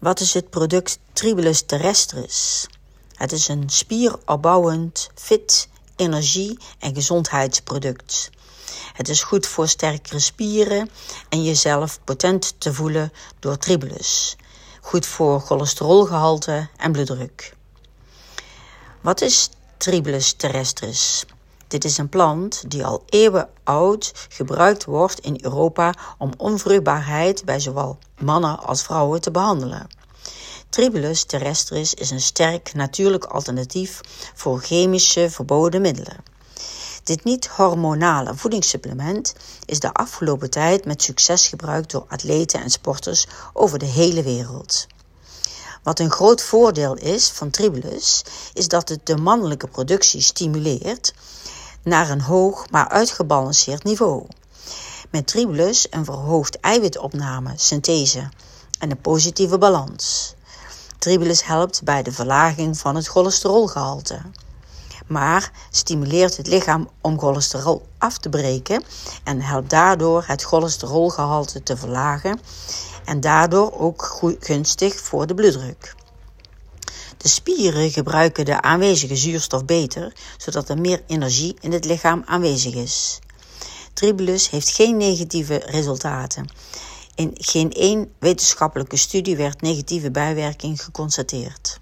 Wat is het product Tribulus terrestris? Het is een spieropbouwend, fit, energie- en gezondheidsproduct. Het is goed voor sterkere spieren en jezelf potent te voelen door Tribulus. Goed voor cholesterolgehalte en bloeddruk. Wat is Tribulus terrestris? Dit is een plant die al eeuwen oud gebruikt wordt in Europa om onvruchtbaarheid bij zowel mannen als vrouwen te behandelen. Tribulus terrestris is een sterk natuurlijk alternatief voor chemische verboden middelen. Dit niet-hormonale voedingssupplement is de afgelopen tijd met succes gebruikt door atleten en sporters over de hele wereld. Wat een groot voordeel is van Tribulus, is dat het de mannelijke productie stimuleert naar een hoog maar uitgebalanceerd niveau. Met Tribulus een verhoogd eiwitopname, synthese en een positieve balans. Tribulus helpt bij de verlaging van het cholesterolgehalte, maar stimuleert het lichaam om cholesterol af te breken en helpt daardoor het cholesterolgehalte te verlagen en daardoor ook gunstig voor de bloeddruk. De spieren gebruiken de aanwezige zuurstof beter, zodat er meer energie in het lichaam aanwezig is. Tribulus heeft geen negatieve resultaten. In geen één wetenschappelijke studie werd negatieve bijwerking geconstateerd.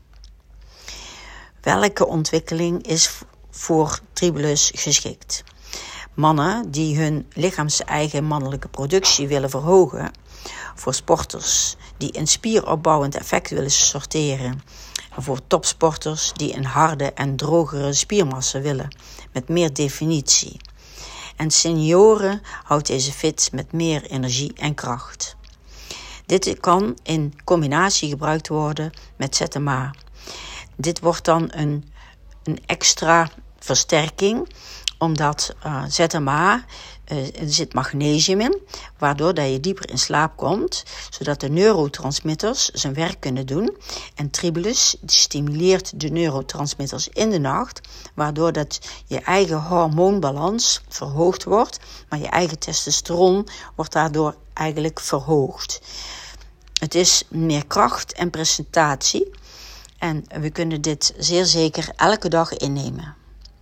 Welke ontwikkeling is voor Tribulus geschikt? Mannen die hun lichaams-eigen mannelijke productie willen verhogen, voor sporters die een spieropbouwend effect willen sorteren, en voor topsporters die een harde en drogere spiermassa willen, met meer definitie. En senioren houdt deze fit met meer energie en kracht. Dit kan in combinatie gebruikt worden met ZMA. Dit wordt dan een extra versterking, omdat ZMA er zit magnesium in, waardoor dat je dieper in slaap komt, zodat de neurotransmitters zijn werk kunnen doen. En Tribulus stimuleert de neurotransmitters in de nacht, waardoor dat je eigen hormoonbalans verhoogd wordt, maar je eigen testosteron wordt daardoor eigenlijk verhoogd. Het is meer kracht en presentatie en we kunnen dit zeer zeker elke dag innemen.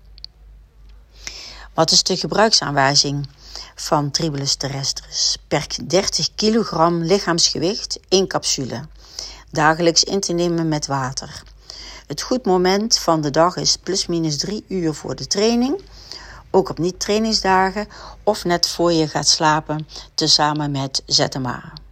Wat is de gebruiksaanwijzing van Tribulus terrestris? Per 30 kilogram lichaamsgewicht 1 capsule. Dagelijks in te nemen met water. Het goed moment van de dag is +- 3 uur voor de training. Ook op niet-trainingsdagen of net voor je gaat slapen tezamen met ZMA.